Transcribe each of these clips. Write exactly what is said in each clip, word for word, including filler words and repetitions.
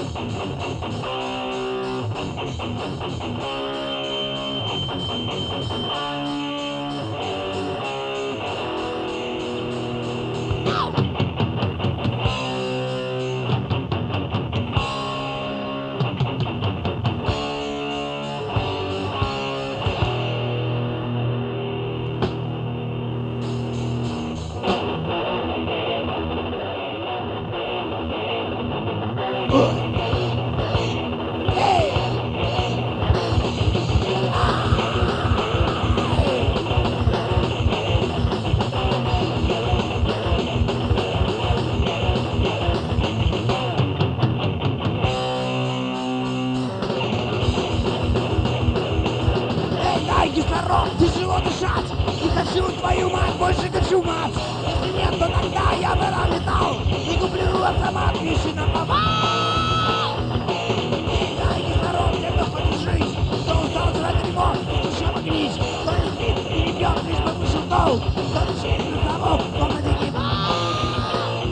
Кислород, тяжело дышать. Не хочу твою мать, больше хочу мать. Если нет, то тогда я бы металл и куплю автомат, пиши на повал. И дай кислород тем, кто хочет жить, кто устал жрать дерьмо, душа погнить, кто не спит и не пьет, лишь бы вышел дол, кто дышит на замок, кто на дикий бал.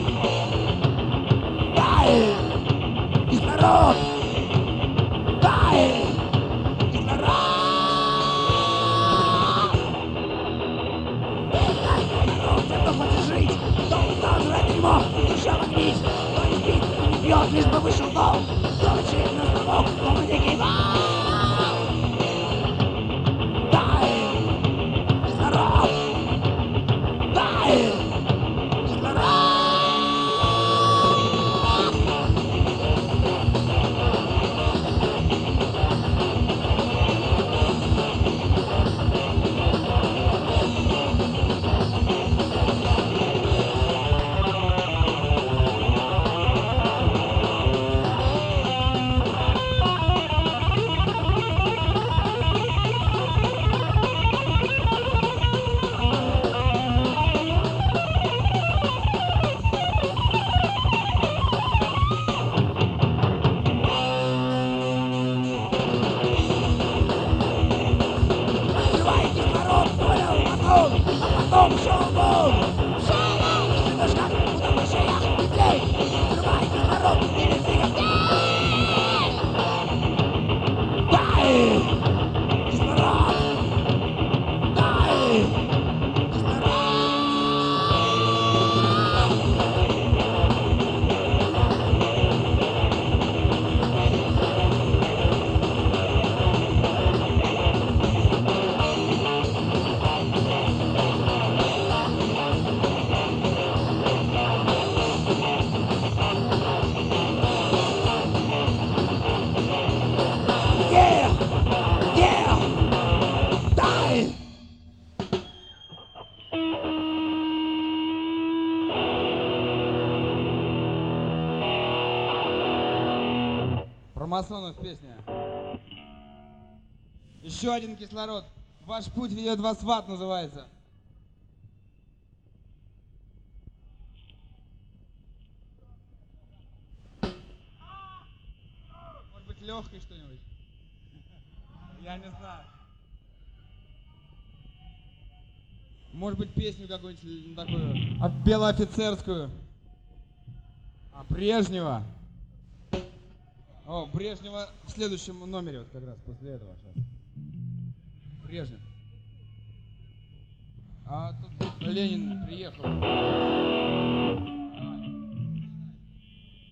Дай кислород, дай кислород. Душа магнит, кто не спит, кто не пьет, лишь бы вышел дол, кто лечит на замок, кто на дикий бал. Дай кислород, дай кислород. Потом шоу-бум! Шоу-бум! Если душа в мышеях и тлей, взрывай кислород или двигатель! Дай кислород! Дай кислород! Про масонов песня. Еще один кислород. Ваш путь ведет вас в ад, называется. Может быть, легкое что-нибудь? Я не знаю. Может быть, песню какую-нибудь такую, а белоофицерскую. А Брежнева. О, Брежнева в следующем номере, вот как раз после этого сейчас. Брежнев. А тут Ленин приехал.